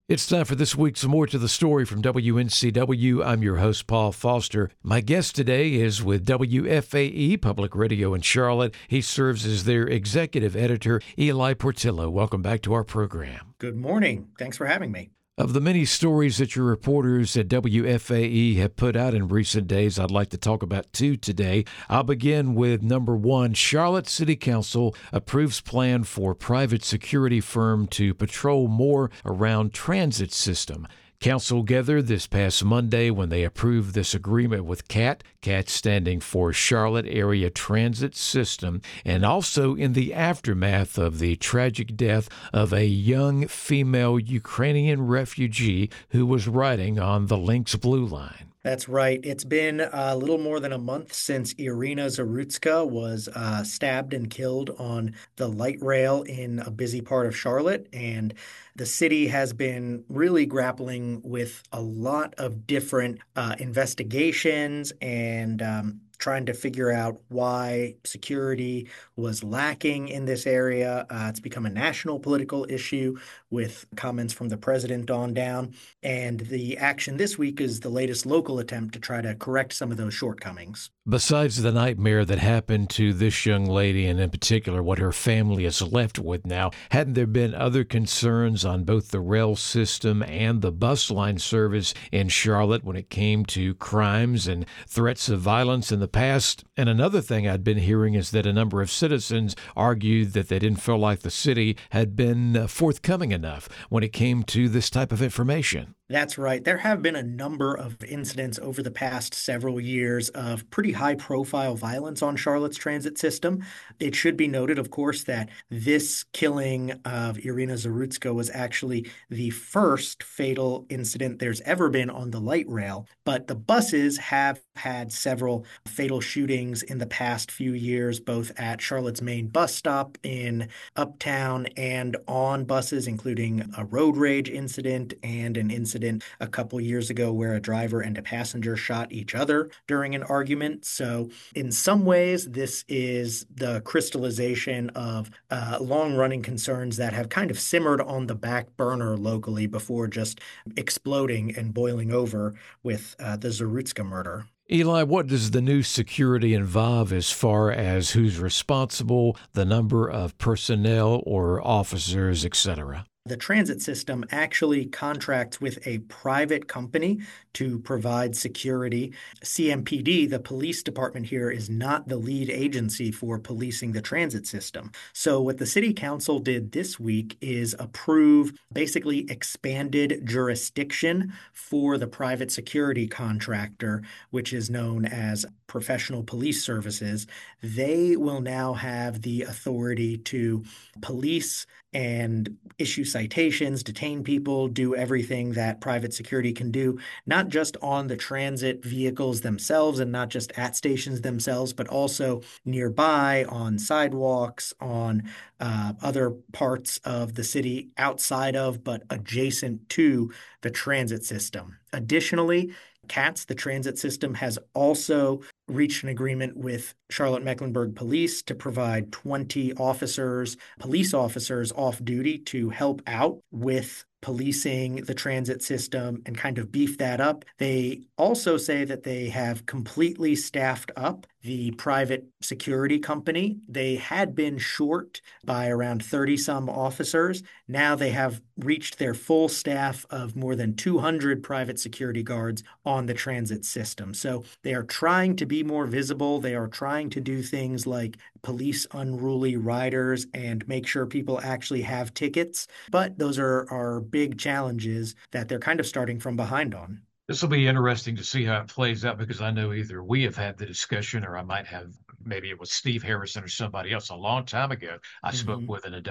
It's time for this week's More to the Story from WNCW. I'm your host, Paul Foster. My guest today is with WFAE Public Radio in Charlotte. He serves as their executive editor, Eli Portillo. Welcome back to our program. Good morning. Thanks for having me. Of the many stories that your reporters at WFAE have put out in recent days, I'd like to talk about two today. I'll begin with number one. Charlotte City Council approves plan for private security firm to patrol more around transit system. Council gathered this past Monday when they approved this agreement with CAT standing for Charlotte Area Transit System, and also in the aftermath of the tragic death of a young female Ukrainian refugee who was riding on the Lynx Blue Line. That's right. It's been a little more than a month since Irina Zarutska was stabbed and killed on the light rail in a busy part of Charlotte. And the city has been really grappling with a lot of different investigations and trying to figure out why security was lacking in this area. It's become a national political issue with comments from the president on down. And the action this week is the latest local attempt to try to correct some of those shortcomings. Besides the nightmare that happened to this young lady, and in particular what her family is left with now, hadn't there been other concerns on both the rail system and the bus line service in Charlotte when it came to crimes and threats of violence in the past? And another thing I'd been hearing is that a number of citizens argued that they didn't feel like the city had been forthcoming enough when it came to this type of information. That's right. There have been a number of incidents over the past several years of pretty high-profile violence on Charlotte's transit system. It should be noted, of course, that this killing of Irina Zarutska was actually the first fatal incident there's ever been on the light rail. But the buses have had several fatal shootings in the past few years, both at Charlotte's main bus stop in Uptown and on buses, including a road rage incident and an incident a couple years ago where a driver and a passenger shot each other during an argument. So in some ways, this is the crystallization of long-running concerns that have kind of simmered on the back burner locally before just exploding and boiling over with the Zarutska murder. Eli, what does the new security involve as far as who's responsible, the number of personnel or officers, etc.? The transit system actually contracts with a private company to provide security. CMPD, the police department here, is not the lead agency for policing the transit system. So what the city council did this week is approve basically expanded jurisdiction for the private security contractor, which is known as Professional Police Services. They will now have the authority to police and issue citations, detain people, do everything that private security can do, not just on the transit vehicles themselves and not just at stations themselves, but also nearby on sidewalks, on other parts of the city outside of but adjacent to the transit system. Additionally, CATS, the transit system, has also reached an agreement with Charlotte-Mecklenburg Police to provide 20 police officers off duty to help out with policing the transit system and kind of beef that up. They also say that they have completely staffed up the private security company. They had been short by around 30-some officers. Now they have reached their full staff of more than 200 private security guards on the transit system. So they are trying to be more visible. They are trying to do things like police unruly riders and make sure people actually have tickets. But those are big challenges that they're kind of starting from behind on. This will be interesting to see how it plays out because I know either we have had the discussion or I might have, maybe it was Steve Harrison or somebody else a long time ago. I spoke with in a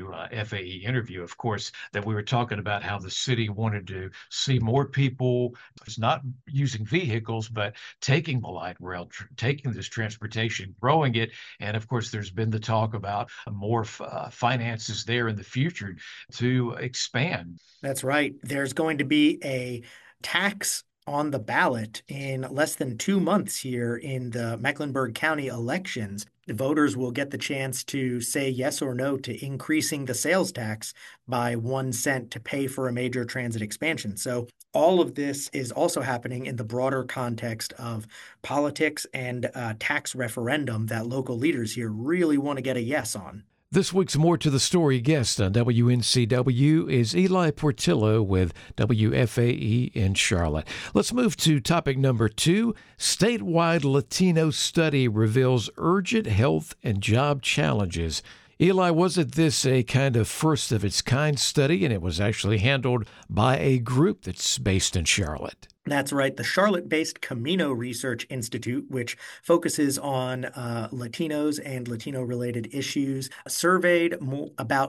WFAE interview, of course, that we were talking about how the city wanted to see more people, not using vehicles, but taking the light rail, taking this transportation, growing it. And of course, there's been the talk about more finances there in the future to expand. That's right. There's going to be a tax on the ballot in less than 2 months here in the Mecklenburg County elections. the voters will get the chance to say yes or no to increasing the sales tax by 1 cent to pay for a major transit expansion. So all of this is also happening in the broader context of politics and tax referendum that local leaders here really want to get a yes on. This week's More to the Story guest on WNCW is Eli Portillo with WFAE in Charlotte. Let's move to topic number 2. Statewide Latino study reveals urgent health and job challenges. Eli, wasn't this a kind of first of its kind study, and it was actually handled by a group that's based in Charlotte? That's right. The Charlotte-based Camino Research Institute, which focuses on Latinos and Latino-related issues, surveyed about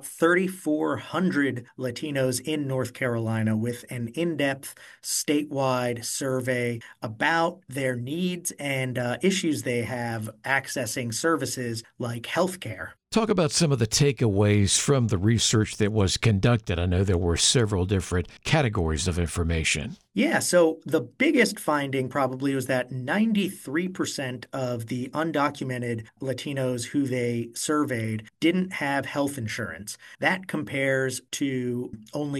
3,400 Latinos in North Carolina with an in-depth statewide survey about their needs and issues they have accessing services like healthcare. Talk about some of the takeaways from the research that was conducted. I know there were several different categories of information. Yeah, so the biggest finding probably was that 93% of the undocumented Latinos who they surveyed didn't have health insurance. That compares to only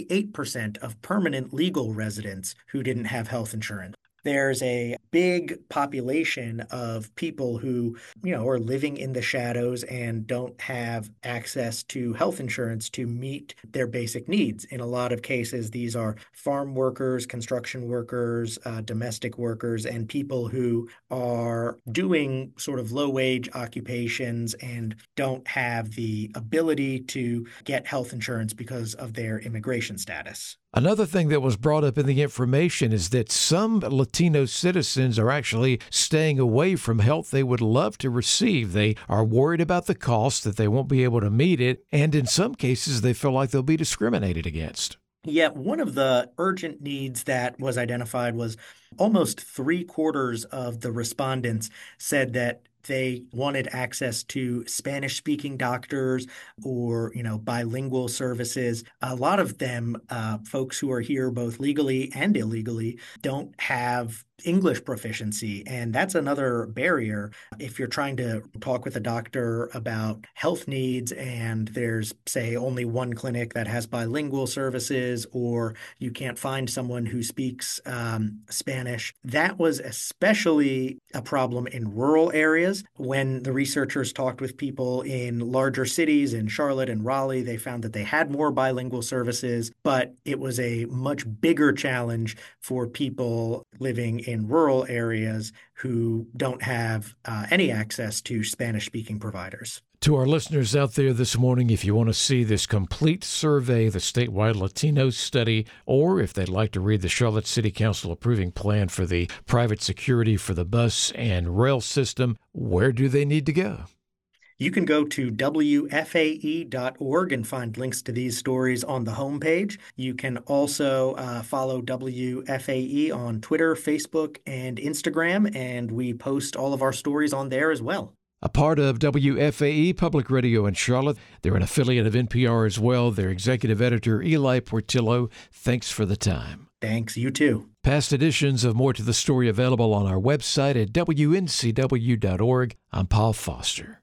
28% of permanent legal residents who didn't have health insurance. There's a big population of people who, are living in the shadows and don't have access to health insurance to meet their basic needs. In a lot of cases, these are farm workers, construction workers, domestic workers, and people who are doing sort of low-wage occupations and don't have the ability to get health insurance because of their immigration status. Another thing that was brought up in the information is that some Latino citizens are actually staying away from help they would love to receive. They are worried about the cost, that they won't be able to meet it, and in some cases they feel like they'll be discriminated against. Yeah, one of the urgent needs that was identified was almost 3/4 of the respondents said that they wanted access to Spanish-speaking doctors or, bilingual services. A lot of them, folks who are here both legally and illegally, don't have English proficiency, and that's another barrier. If you're trying to talk with a doctor about health needs and there's, say, only one clinic that has bilingual services, or you can't find someone who speaks Spanish, that was especially a problem in rural areas. When the researchers talked with people in larger cities, in Charlotte and Raleigh, they found that they had more bilingual services, but it was a much bigger challenge for people living in rural areas who don't have any access to Spanish-speaking providers. To our listeners out there this morning, if you want to see this complete survey, the statewide Latino study, or if they'd like to read the Charlotte City Council approving plan for the private security for the bus and rail system, where do they need to go? You can go to WFAE.org and find links to these stories on the homepage. You can also follow WFAE on Twitter, Facebook, and Instagram, and we post all of our stories on there as well. A part of WFAE Public Radio in Charlotte. They're an affiliate of NPR as well. Their executive editor, Eli Portillo, thanks for the time. Thanks, you too. Past editions of More to the Story available on our website at WNCW.org. I'm Paul Foster.